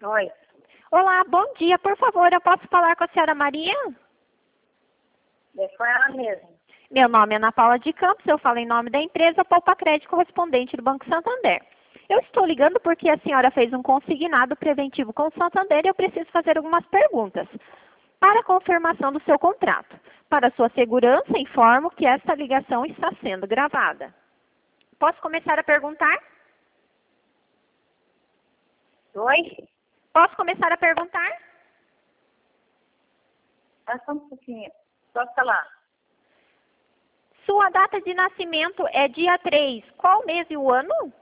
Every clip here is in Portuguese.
Oi. Olá, bom dia. Por favor, eu posso falar com a senhora Maria? É com ela mesmo. Meu nome é Ana Paula de Campos, eu falo em nome da empresa Poupa Crédito correspondente do Banco Santander. Eu estou ligando porque a senhora fez um consignado preventivo com o Santander e eu preciso fazer algumas perguntas. Para a confirmação do seu contrato. Para sua segurança, informo que esta ligação está sendo gravada. Posso começar a perguntar? Oi? Posso começar a perguntar? Só um pouquinho. Posso falar? Sua data de nascimento é dia 3. Qual mês e o ano?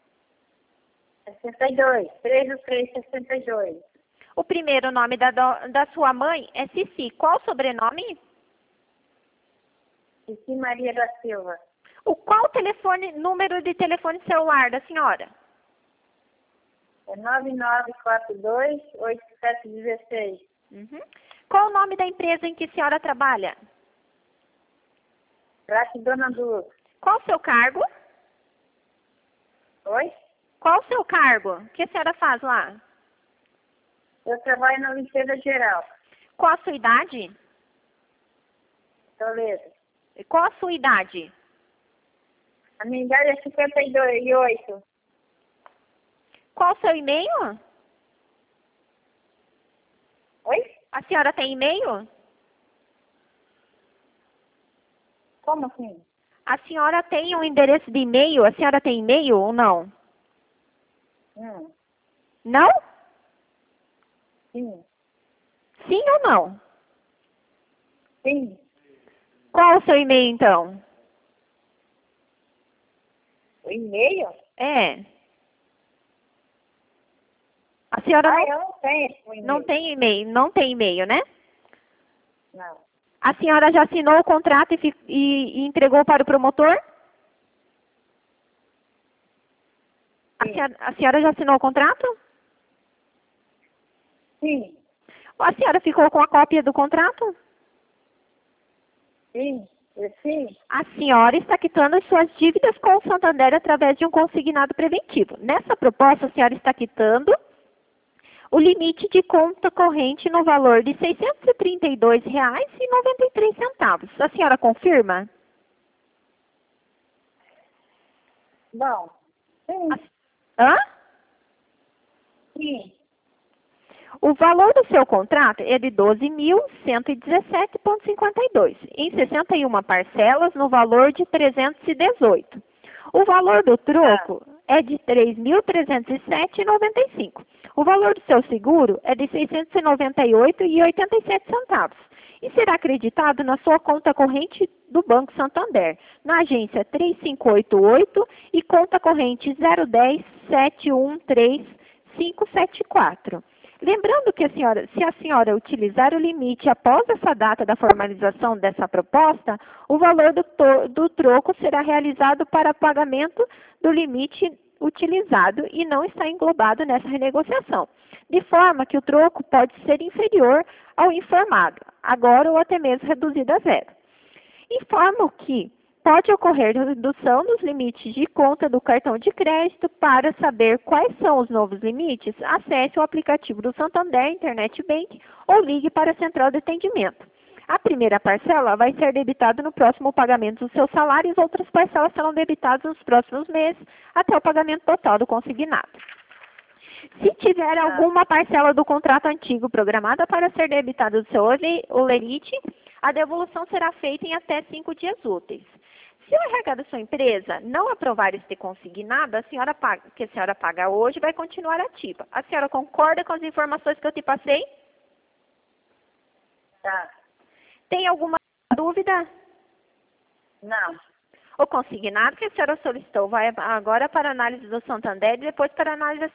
62. 3/3/62. O primeiro nome da sua mãe é Cici. Qual o sobrenome? Cici Maria da Silva. Qual número de telefone celular da senhora? É 9942-8716. Uhum. Qual o nome da empresa em que a senhora trabalha? Praça Dona Dulce. Qual o seu cargo? Oi? Qual o seu cargo? O que a senhora faz lá? Eu trabalho na limpeza geral. Qual a sua idade? Toledo. Qual a sua idade? A minha idade é 52,8. Qual o seu e-mail? Oi? A senhora tem e-mail? Como assim? A senhora tem um endereço de e-mail? A senhora tem e-mail ou não? Não? Sim. Sim ou não? Sim. Qual o seu e-mail, então? O e-mail? É. A senhora Eu não tenho o e-mail. não tem e-mail, não tem e-mail, né? Não. A senhora já assinou o contrato e entregou para o promotor? Sim. A senhora já assinou o contrato? Sim. A senhora ficou com a cópia do contrato? Sim. Sim. A senhora está quitando as suas dívidas com o Santander através de um consignado preventivo. Nessa proposta, a senhora está quitando o limite de conta corrente no valor de R$ 632,93. A senhora confirma? Bom. Sim. Hã? Sim. O valor do seu contrato é de R$ 12.117,52, em 61 parcelas no valor de R$ 318. O valor do troco é de R$ 3.307,95. O valor do seu seguro é de R$ 698,87 e será acreditado na sua conta corrente do Banco Santander, na agência 3588 e conta corrente 010713574. Lembrando que se a senhora utilizar o limite após essa data da formalização dessa proposta, o valor do troco será realizado para pagamento do limite utilizado e não está englobado nessa renegociação, de forma que o troco pode ser inferior ao informado, agora ou até mesmo reduzido a zero. Informo que pode ocorrer redução dos limites de conta do cartão de crédito. Para saber quais são os novos limites, acesse o aplicativo do Santander Internet Bank ou ligue para a central de atendimento. A primeira parcela vai ser debitada no próximo pagamento do seu salário e as outras parcelas serão debitadas nos próximos meses até o pagamento total do consignado. Se tiver alguma parcela do contrato antigo programada para ser debitada do seu olerite, a devolução será feita em até 5 dias úteis. Se o RH da sua empresa não aprovar este consignado, que a senhora paga hoje vai continuar ativa. A senhora concorda com as informações que eu te passei? Tá. Tem alguma dúvida? Não. O consignado que a senhora solicitou vai agora para análise do Santander e depois para análise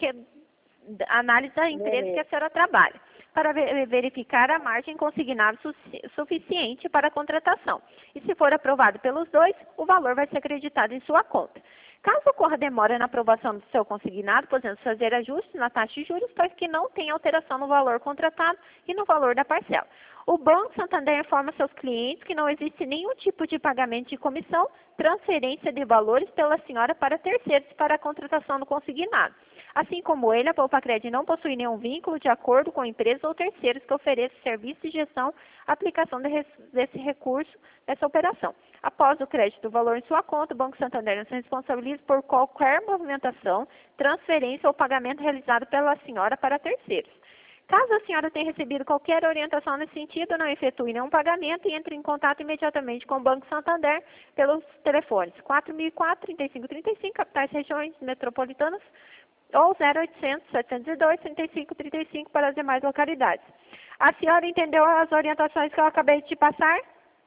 da empresa que a senhora trabalha, para verificar a margem consignada suficiente para a contratação. E se for aprovado pelos dois, o valor vai ser acreditado em sua conta. Caso ocorra demora na aprovação do seu consignado, podemos fazer ajustes na taxa de juros para que não tenha alteração no valor contratado e no valor da parcela. O Banco Santander informa seus clientes que não existe nenhum tipo de pagamento de comissão, transferência de valores pela senhora para terceiros para a contratação do consignado. Assim como ele, a Poupacred não possui nenhum vínculo de acordo com empresas ou terceiros que ofereçam serviço de gestão, aplicação desse recurso, dessa operação. Após o crédito do valor em sua conta, o Banco Santander não se responsabiliza por qualquer movimentação, transferência ou pagamento realizado pela senhora para terceiros. Caso a senhora tenha recebido qualquer orientação nesse sentido, não efetue nenhum pagamento e entre em contato imediatamente com o Banco Santander pelos telefones 4004-3535, capitais regiões metropolitanas, ou 0800-702-3535 para as demais localidades. A senhora entendeu as orientações que eu acabei de te passar?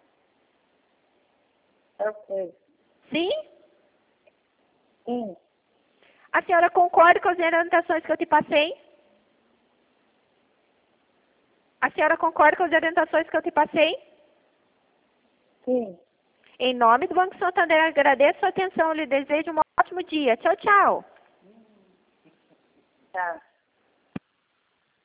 Ok. Sim? Sim. A senhora concorda com as orientações que eu te passei? A senhora concorda com as orientações que eu te passei? Sim. Em nome do Banco Santander, agradeço a atenção e lhe desejo um ótimo dia. Tchau, tchau. Tá.